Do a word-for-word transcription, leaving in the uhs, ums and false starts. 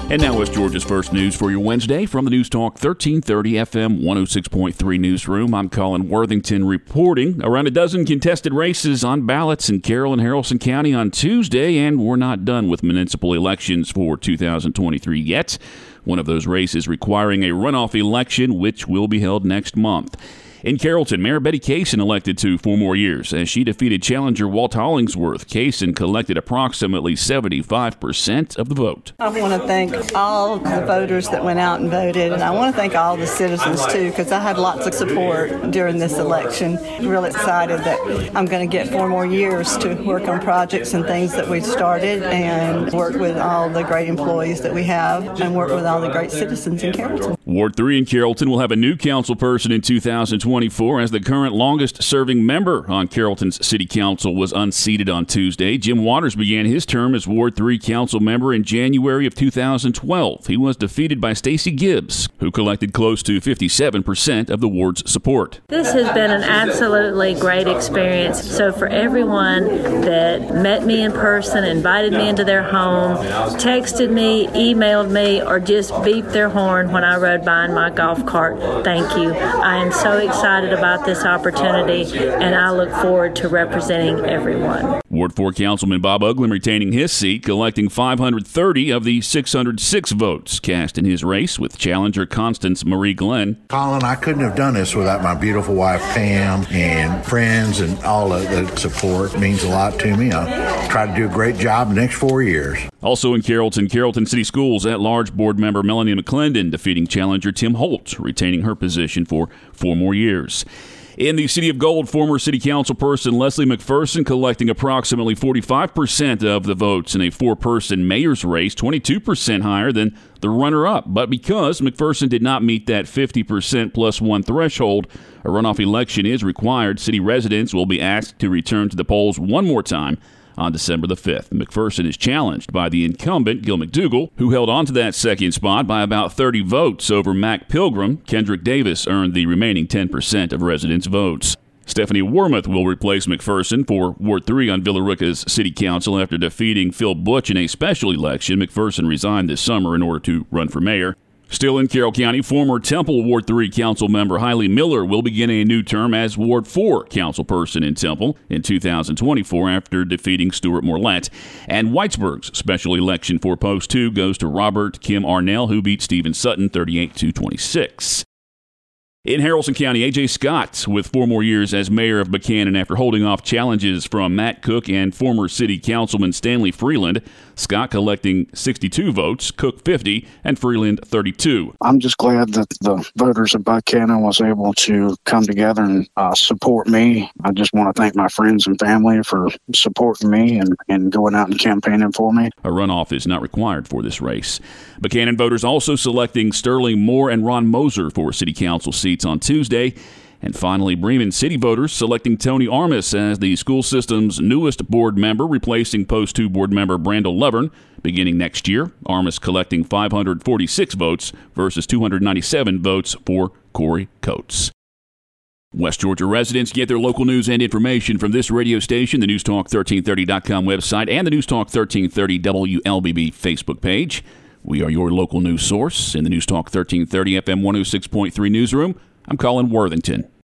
And now West Georgia's first news for your Wednesday from the News Talk thirteen thirty F M one oh six point three newsroom. I'm Colin Worthington reporting. Around a dozen contested races on ballots in Carroll and Haralson County on Tuesday, and we're not done with municipal elections for two thousand twenty-three yet. One of those races requiring a runoff election, which will be held next month. In Carrollton, Mayor Betty Cason elected to four more years as she defeated challenger Walt Hollingsworth. Cason collected approximately seventy-five percent of the vote. I want to thank all the voters that went out and voted, and I want to thank all the citizens, too, because I had lots of support during this election. I'm really excited that I'm going to get four more years to work on projects and things that we've started and work with all the great employees that we have and work with all the great citizens in Carrollton. Ward three in Carrollton will have a new council person in two thousand twenty-four as the current longest-serving member on Carrollton's City Council was unseated on Tuesday. Jim Waters began his term as Ward three council member in January of two thousand twelve. He was defeated by Stacy Gibbs, who collected close to fifty-seven percent of the ward's support. This has been an absolutely great experience. So for everyone that met me in person, invited me into their home, texted me, emailed me, or just beeped their horn when I rode by in my golf cart, thank you. I am so excited about this opportunity, and I look forward to representing everyone. Ward four Councilman Bob Uglin retaining his seat, collecting five hundred thirty of the six hundred six votes cast in his race with challenger Constance Marie Glenn. Colin, I couldn't have done this without my beautiful wife Pam and friends and all of the support. It means a lot to me. I'll try to do a great job the next four years. Also in Carrollton, Carrollton City Schools at-large board member Melanie McClendon defeating challenger Tim Holt, retaining her position for four more years. In the City of Gold, former City Council person Leslie McPherson collecting approximately forty-five percent of the votes in a four-person mayor's race, twenty-two percent higher than the runner-up. But because McPherson did not meet that fifty percent plus one threshold, a runoff election is required. City residents will be asked to return to the polls one more time on December the fifth. McPherson is challenged by the incumbent, Gil McDougall, who held on to that second spot by about thirty votes over Mac Pilgrim. Kendrick Davis earned the remaining ten percent of residents' votes. Stephanie Wormuth will replace McPherson for Ward three on Villa Rica's City Council after defeating Phil Butch in a special election. McPherson resigned this summer in order to run for mayor. Still in Carroll County, former Temple Ward three Council member Hailey Miller will begin a new term as Ward four councilperson in Temple in two thousand twenty-four after defeating Stuart Morlett. And Whitesburg's special election for Post two goes to Robert Kim Arnell, who beat Stephen Sutton thirty-eight to twenty-six. In Haralson County, A J Scott with four more years as mayor of Buchanan after holding off challenges from Matt Cook and former city councilman Stanley Freeland. Scott collecting sixty-two votes, Cook fifty, and Freeland thirty-two. I'm just glad that the voters of Buchanan was able to come together and uh, support me. I just want to thank my friends and family for supporting me and, and going out and campaigning for me. A runoff is not required for this race. Buchanan voters also selecting Sterling Moore and Ron Moser for city council seats on Tuesday. And finally, Bremen City voters selecting Tony Armis as the school system's newest board member, replacing Post two board member Brandel Lovern beginning next year. Armis collecting five hundred forty-six votes versus two hundred ninety-seven votes for Corey Coates. West Georgia residents get their local news and information from this radio station, the news talk thirteen thirty dot com website, and the News Talk thirteen thirty W L B B Facebook page. We are your local news source in the News Talk thirteen thirty F M one oh six point three newsroom. I'm Colin Worthington.